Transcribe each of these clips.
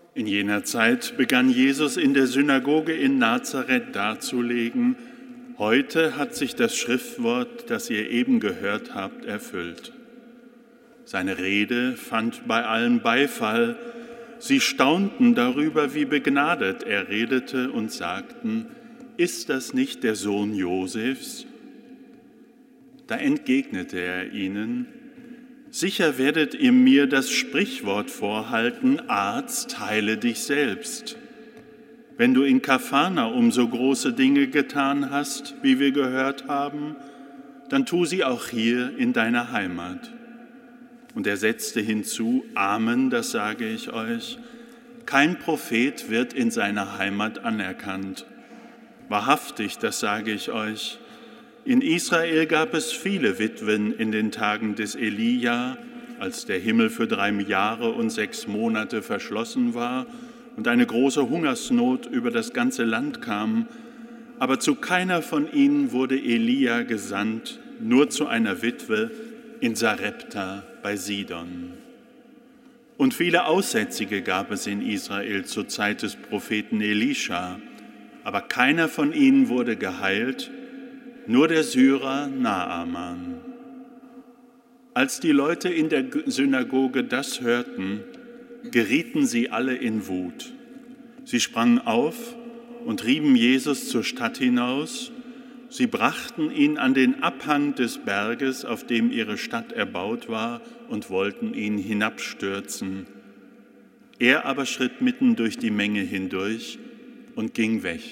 In jener Zeit begann Jesus in der Synagoge in Nazareth darzulegen: Heute hat sich das Schriftwort, das ihr eben gehört habt, erfüllt. Seine Rede fand bei allen Beifall. Sie staunten darüber, wie begnadet er redete und sagten: Ist das nicht der Sohn Josefs? Da entgegnete er ihnen: Sicher werdet ihr mir das Sprichwort vorhalten: Arzt, heile dich selbst. Wenn du in Kapharnaum so große Dinge getan hast, wie wir gehört haben, dann tu sie auch hier in deiner Heimat. Und er setzte hinzu: Amen, das sage ich euch, kein Prophet wird in seiner Heimat anerkannt. Wahrhaftig, das sage ich euch, in Israel gab es viele Witwen in den Tagen des Elia, als der Himmel für 3 Jahre und 6 Monate verschlossen war und eine große Hungersnot über das ganze Land kam. Aber zu keiner von ihnen wurde Elia gesandt, nur zu einer Witwe in Sarepta bei Sidon. Und viele Aussätzige gab es in Israel zur Zeit des Propheten Elisha, aber keiner von ihnen wurde geheilt, nur der Syrer Naaman. Als die Leute in der Synagoge das hörten, gerieten sie alle in Wut. Sie sprangen auf und trieben Jesus zur Stadt hinaus. Sie brachten ihn an den Abhang des Berges, auf dem ihre Stadt erbaut war, und wollten ihn hinabstürzen. Er aber schritt mitten durch die Menge hindurch und ging weg.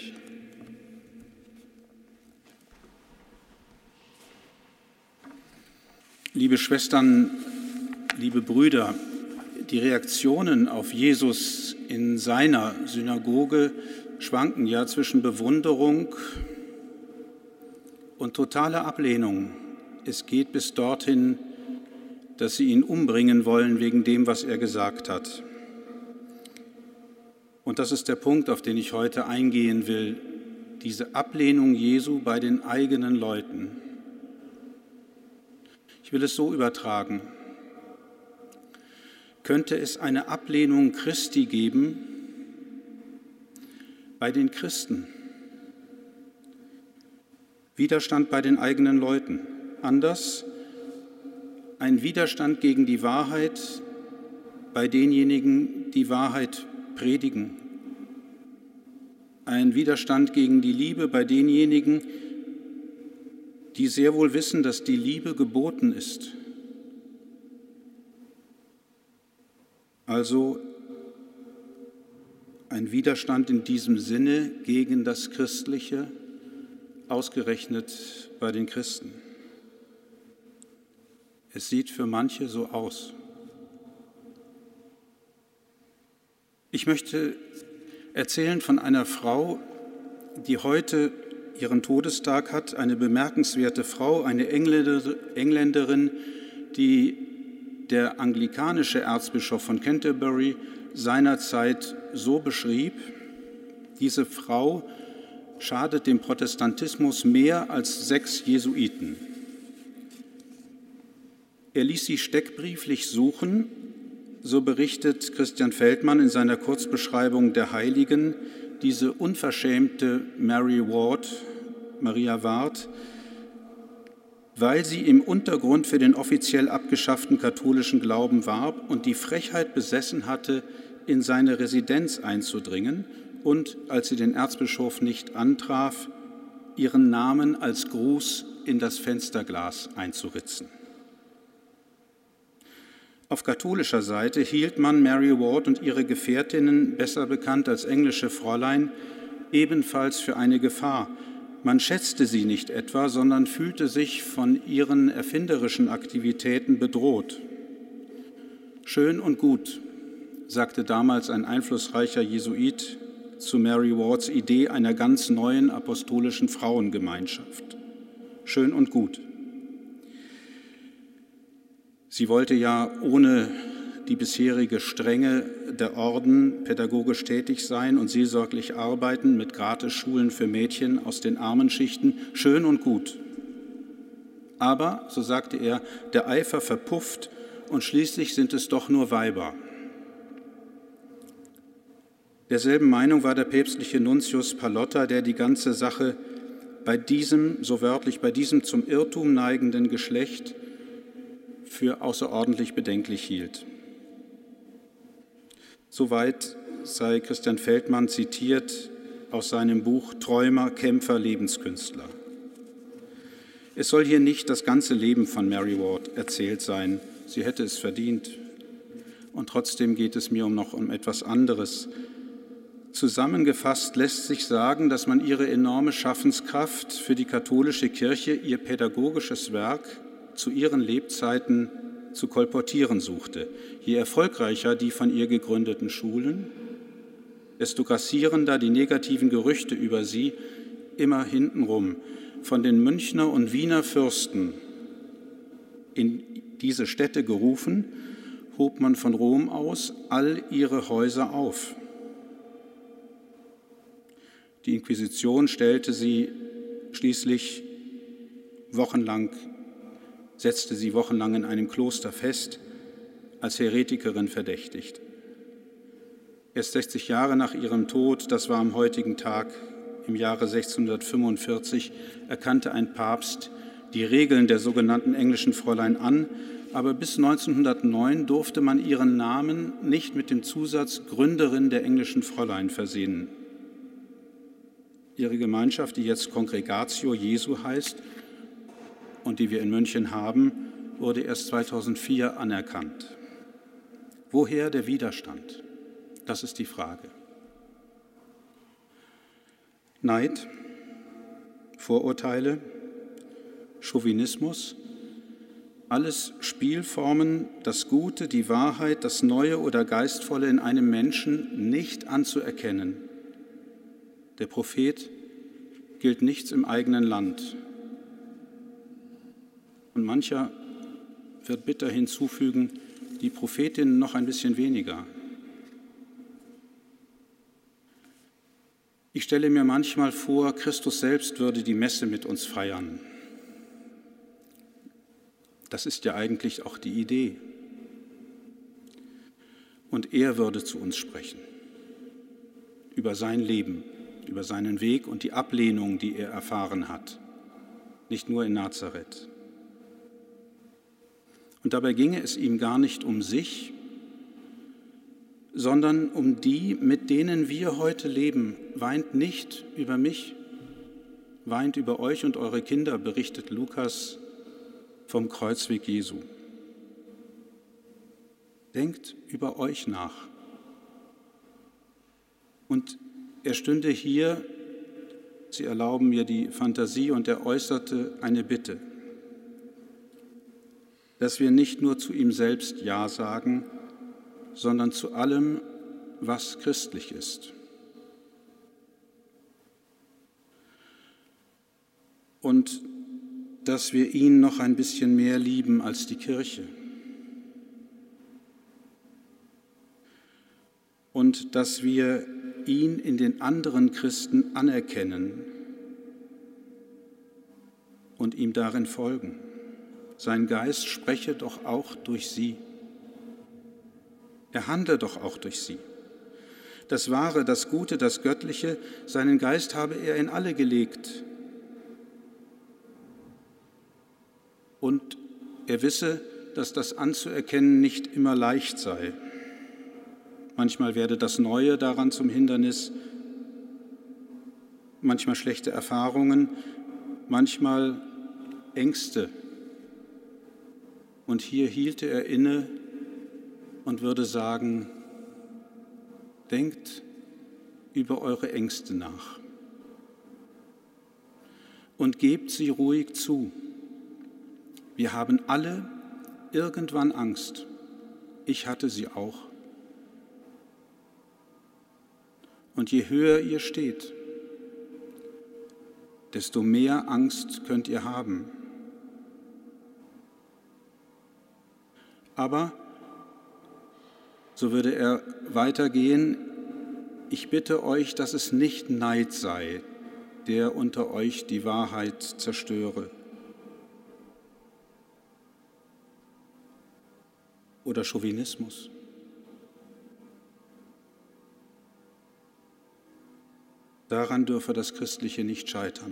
Liebe Schwestern, liebe Brüder, die Reaktionen auf Jesus in seiner Synagoge schwanken ja zwischen Bewunderung und totaler Ablehnung. Es geht bis dorthin, dass sie ihn umbringen wollen wegen dem, was er gesagt hat. Und das ist der Punkt, auf den ich heute eingehen will, diese Ablehnung Jesu bei den eigenen Leuten. Ich will es so übertragen. Könnte es eine Ablehnung Christi geben bei den Christen? Widerstand bei den eigenen Leuten. Anders, ein Widerstand gegen die Wahrheit bei denjenigen, die Wahrheit predigen. Ein Widerstand gegen die Liebe bei denjenigen, die sehr wohl wissen, dass die Liebe geboten ist. Also ein Widerstand in diesem Sinne gegen das Christliche, ausgerechnet bei den Christen. Es sieht für manche so aus. Ich möchte erzählen von einer Frau, die heute ihren Todestag hat, eine bemerkenswerte Frau, eine Engländerin, die der anglikanische Erzbischof von Canterbury seinerzeit so beschrieb: Diese Frau schadet dem Protestantismus mehr als 6 Jesuiten. Er ließ sie steckbrieflich suchen, so berichtet Christian Feldmann in seiner Kurzbeschreibung der Heiligen, diese unverschämte Maria Ward, weil sie im Untergrund für den offiziell abgeschafften katholischen Glauben warb und die Frechheit besessen hatte, in seine Residenz einzudringen und, als sie den Erzbischof nicht antraf, ihren Namen als Gruß in das Fensterglas einzuritzen. Auf katholischer Seite hielt man Mary Ward und ihre Gefährtinnen, besser bekannt als englische Fräulein, ebenfalls für eine Gefahr. Man schätzte sie nicht etwa, sondern fühlte sich von ihren erfinderischen Aktivitäten bedroht. Schön und gut, sagte damals ein einflussreicher Jesuit zu Mary Wards Idee einer ganz neuen apostolischen Frauengemeinschaft. Schön und gut. Sie wollte ja ohne die bisherige Strenge der Orden pädagogisch tätig sein und seelsorglich arbeiten mit Gratisschulen für Mädchen aus den armen Schichten. Schön und gut. Aber, so sagte er, der Eifer verpufft und schließlich sind es doch nur Weiber. Derselben Meinung war der päpstliche Nuntius Palotta, der die ganze Sache bei diesem, so wörtlich, bei diesem zum Irrtum neigenden Geschlecht für außerordentlich bedenklich hielt. Soweit sei Christian Feldmann zitiert aus seinem Buch Träumer, Kämpfer, Lebenskünstler. Es soll hier nicht das ganze Leben von Mary Ward erzählt sein. Sie hätte es verdient. Und trotzdem geht es mir noch um etwas anderes. Zusammengefasst lässt sich sagen, dass man ihre enorme Schaffenskraft für die katholische Kirche, ihr pädagogisches Werk zu ihren Lebzeiten zu kolportieren suchte. Je erfolgreicher die von ihr gegründeten Schulen, desto grassierender die negativen Gerüchte über sie, immer hintenrum. Von den Münchner und Wiener Fürsten in diese Städte gerufen, hob man von Rom aus all ihre Häuser auf. Die Inquisition setzte sie wochenlang in einem Kloster fest, als Heretikerin verdächtigt. Erst 60 Jahre nach ihrem Tod, das war am heutigen Tag, im Jahre 1645, erkannte ein Papst die Regeln der sogenannten englischen Fräulein an, aber bis 1909 durfte man ihren Namen nicht mit dem Zusatz Gründerin der englischen Fräulein versehen. Ihre Gemeinschaft, die jetzt Congregatio Jesu heißt und die wir in München haben, wurde erst 2004 anerkannt. Woher der Widerstand? Das ist die Frage. Neid, Vorurteile, Chauvinismus, alles Spielformen, das Gute, die Wahrheit, das Neue oder Geistvolle in einem Menschen nicht anzuerkennen. Der Prophet gilt nichts im eigenen Land. Und mancher wird bitter hinzufügen, die Prophetin noch ein bisschen weniger. Ich stelle mir manchmal vor, Christus selbst würde die Messe mit uns feiern. Das ist ja eigentlich auch die Idee. Und er würde zu uns sprechen, über sein Leben, über seinen Weg und die Ablehnung, die er erfahren hat, nicht nur in Nazareth. Und dabei ginge es ihm gar nicht um sich, sondern um die, mit denen wir heute leben. Weint nicht über mich, weint über euch und eure Kinder, berichtet Lukas vom Kreuzweg Jesu. Denkt über euch nach. Und er stünde hier, Sie erlauben mir die Fantasie, und er äußerte eine Bitte, dass wir nicht nur zu ihm selbst Ja sagen, sondern zu allem, was christlich ist. Und dass wir ihn noch ein bisschen mehr lieben als die Kirche. Und dass wir ihn in den anderen Christen anerkennen und ihm darin folgen. Sein Geist spreche doch auch durch sie. Er handle doch auch durch sie. Das Wahre, das Gute, das Göttliche, seinen Geist habe er in alle gelegt. Und er wisse, dass das anzuerkennen nicht immer leicht sei. Manchmal werde das Neue daran zum Hindernis, manchmal schlechte Erfahrungen, manchmal Ängste. Und hier hielte er inne und würde sagen, denkt über eure Ängste nach und gebt sie ruhig zu. Wir haben alle irgendwann Angst. Ich hatte sie auch. Und je höher ihr steht, desto mehr Angst könnt ihr haben. Aber, so würde er weitergehen, ich bitte euch, dass es nicht Neid sei, der unter euch die Wahrheit zerstöre. Oder Chauvinismus. Daran dürfe das Christliche nicht scheitern.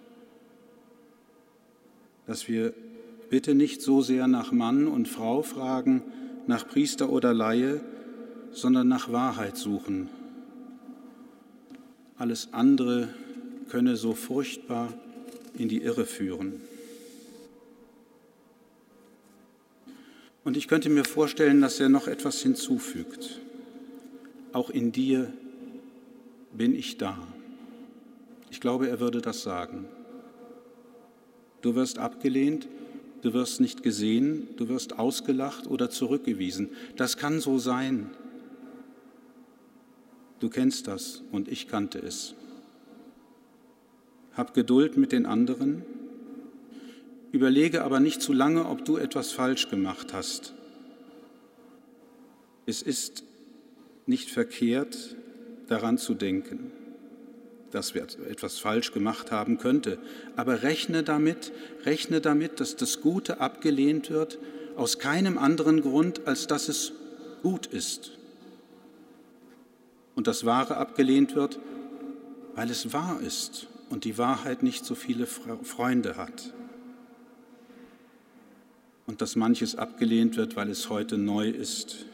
Dass wir bitte nicht so sehr nach Mann und Frau fragen, nach Priester oder Laie, sondern nach Wahrheit suchen. Alles andere könne so furchtbar in die Irre führen. Und ich könnte mir vorstellen, dass er noch etwas hinzufügt. Auch in dir bin ich da. Ich glaube, er würde das sagen. Du wirst abgelehnt, du wirst nicht gesehen, du wirst ausgelacht oder zurückgewiesen. Das kann so sein. Du kennst das und ich kannte es. Hab Geduld mit den anderen, überlege aber nicht zu lange, ob du etwas falsch gemacht hast. Es ist nicht verkehrt, daran zu denken, dass wir etwas falsch gemacht haben könnte. Aber rechne damit, dass das Gute abgelehnt wird, aus keinem anderen Grund, als dass es gut ist. Und das Wahre abgelehnt wird, weil es wahr ist und die Wahrheit nicht so viele Freunde hat. Und dass manches abgelehnt wird, weil es heute neu ist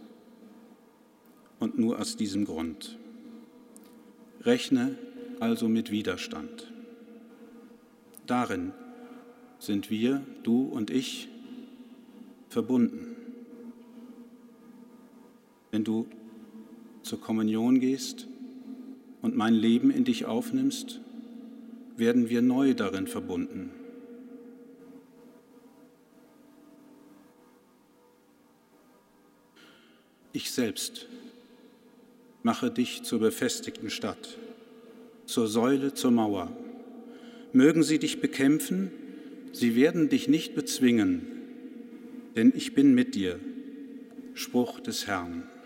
und nur aus diesem Grund. Rechne also mit Widerstand. Darin sind wir, du und ich, verbunden. Wenn du zur Kommunion gehst und mein Leben in dich aufnimmst, werden wir neu darin verbunden. Ich selbst mache dich zur befestigten Stadt, zur Säule, zur Mauer. Mögen sie dich bekämpfen, sie werden dich nicht bezwingen, denn ich bin mit dir. Spruch des Herrn.